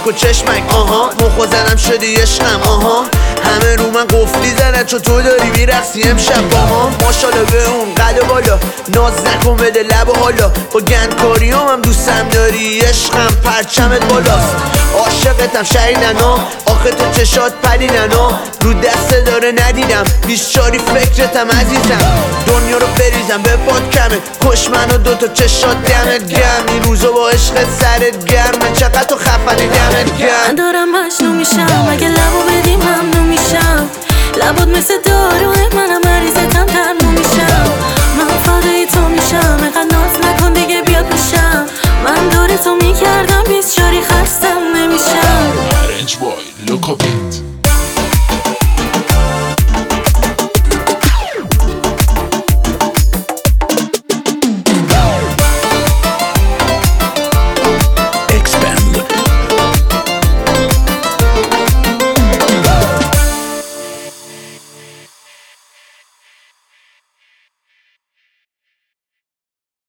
و چشمک آها مخو زنم شدی عشقم آها همه رو من قفلی زنن چون تو داری میرقصی امشب با ما ماشالله به اون قد بالا ناز نکن بده لب و حالا با گندکاریام هم دوستم داری عشقم پرچمت بالاست عاشقتم شهیدنا آخه تو چشات پدیدنا رو دست داره ندیدم 24 فکرتم عزیزم دنیا رو بریزم به پاد کمه کش من و دوتا چشات دمت گرم این روزا با عشق سرت گرمه چقدر تو خفنی دمت گرم من دارم مجنون میشم اگه لبو بدی ممنون میشم لبات مثل داروه منم مریضتم تموم میشم من فدای تو میشم اینقدر ناز نکن دیگه بیاد بشم من دور تو میکردم 24 خستم نمیشم Orange boy, look up